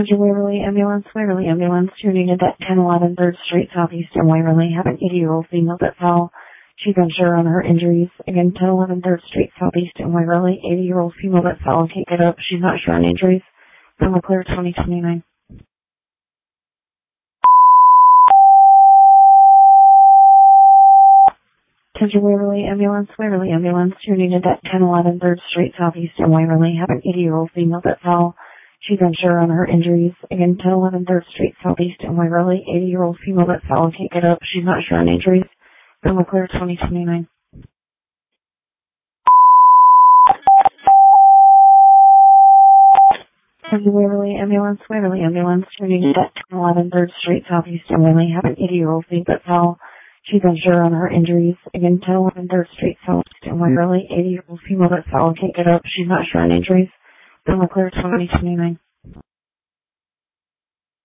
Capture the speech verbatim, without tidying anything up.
Attention Waverly Ambulance, Waverly Ambulance, you're needed at ten eleven third Street Southeast in Waverly. Have an eighty-year-old female that fell. She's unsure on her injuries. Again, ten eleven third Street Southeast in Waverly. eighty-year-old female that fell and can't get up. She's not sure on injuries. From clear twenty twenty-nine. Attention Waverly Ambulance, Waverly Ambulance, you're needed at ten eleven third Street Southeast in Waverly. Have an eighty-year-old female that fell. She's unsure on her injuries. Again, ten eleven third Street Southeast in Waverly. eighty-year-old female that fell and can't get up. She's not sure on injuries. From clear twenty twenty-nine. Attention Waverly Ambulance, Waverly Ambulance, you're needed at ten eleven third Street Southeast in Waverly. Have an eighty-year-old female that fell. She's unsure on her injuries. Again, ten eleven third Street Southeast in Waverly. eighty-year-old female that fell and can't get up. She's not sure on injuries. From clear twenty twenty-nine.